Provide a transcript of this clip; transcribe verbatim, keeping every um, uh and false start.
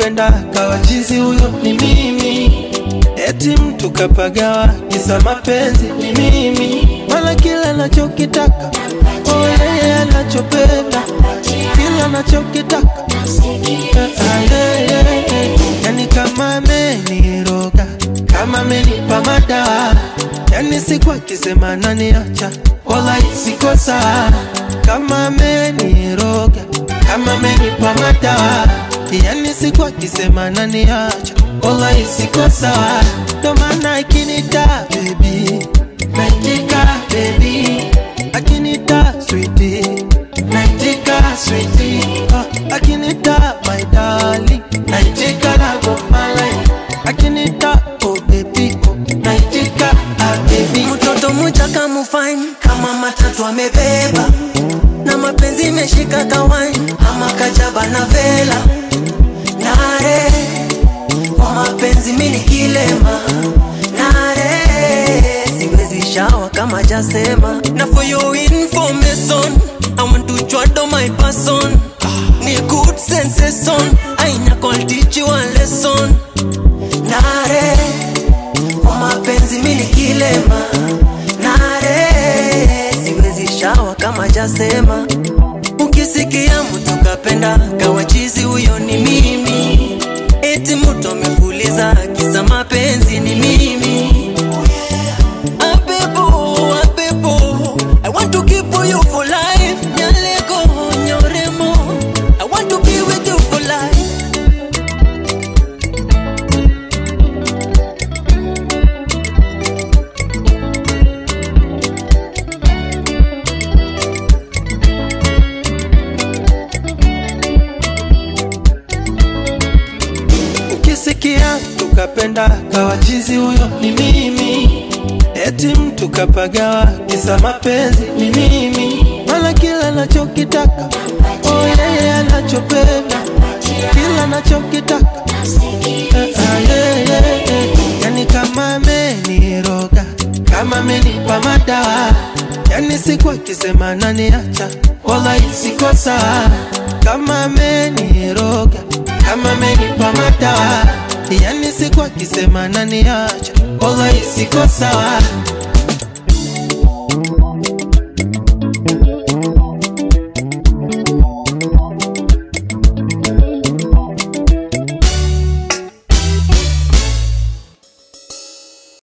tukapenda kawa chizi huyo ni mimi. Eti mtu kapagawa kisa mapenzi ni mimi. Wala kila anachokitaka oh yeye anachopenda, kila anachokitaka yani kama ameniroga, kama amenipa madawa, yani siku akisema naniacha wala isikosa. Kama ameniroga, kama amenipa madawa, yani siku akisema naniacha wala isikosa. Ndo maana akinita baby naitika baby, akinita sweetie naitika sweetie, uh, akinita my darling naitika love of my life, akinita oh baby oh naitika ah baby. Mtoto mchaka mufine kama matatu amebeba, na mapenzi meshika kawain ama kajaba na vela. Nare kwa mapenzi mini kilema, nare siwezi shawa kama jasema. Na for your information, I want to jot on my person. Ni good sensation, I na call teach you a lesson. Nare kwa mapenzi mini kilema, nare siwezi shawa kama jasema. Ukisikia mtu kapenda kawa chizi huyo ni mimi. Eti mtu amefuliza kisa mapenzi ni mimi. Abebo, abebo, I want to keep you for life. Nyaleko, nyoremo, I want to be with you for life. Ukisikia tukapenda kawa chizi huyo ni mimi. Eti mtu kapagawa kisa mapenzi ni mimi. Wala kila anachokitaka oh yeye anachopenda, kila anachokitaka uh, yeah, yeah, yeah. Yani kama ameniroga, kama amenipa madawa, yani siku akisema naniacha wala isikosa. Kama ameniroga, kama amenipa madawa, yani siku akisema naniacha wala isikosa.